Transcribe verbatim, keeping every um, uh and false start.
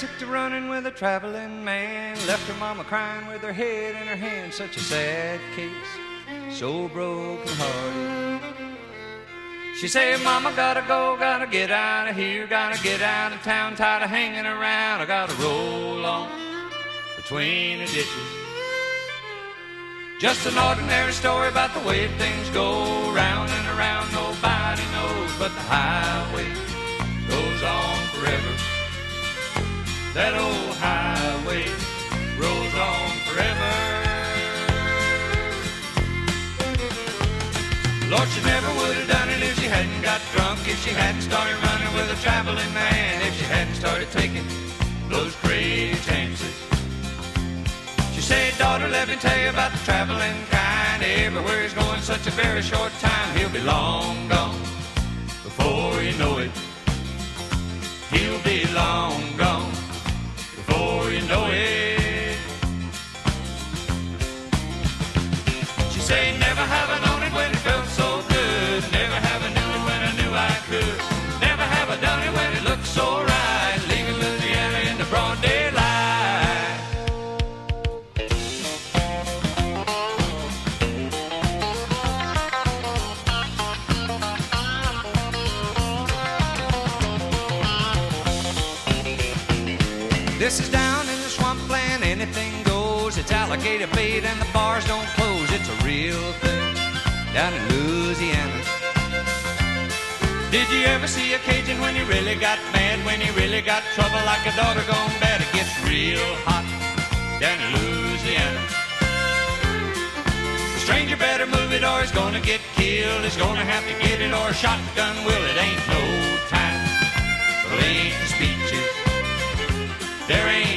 took to running with a traveling man, left her mama crying with her head in her hand. Such a sad case, so broken-hearted. She said, Mama, gotta go, gotta get out of here, gotta get out of town, tired of hanging around. I gotta roll on between the ditches. Just an ordinary story about the way things go, round and around, nobody knows, but the highway goes on forever. That old highway rolls on forever. Lord, she never would have done it if she hadn't got drunk, if she hadn't started running with a traveling man, if she hadn't started taking those crazy chances. She said, daughter, let me tell you about the traveling kind. Everywhere he's going such a very short time, he'll be long gone before you know it. He'll be long gone before you know it. She said, never have I known it when it felt so good. Never have I knew it when I knew I could. Never have I done it when it looked so right, leaving Louisiana in the broad daylight. This is down in the swampland, anything goes. It's alligator bait and the bars don't close. It's a real thing down in Louisiana. Did you ever see a Cajun when he really got mad, when he really got trouble like a daughter gone bad? It gets real hot down in Louisiana. The stranger better move it or he's gonna get killed. He's gonna have to get it or a shotgun will. It ain't no time for lame speeches. There ain't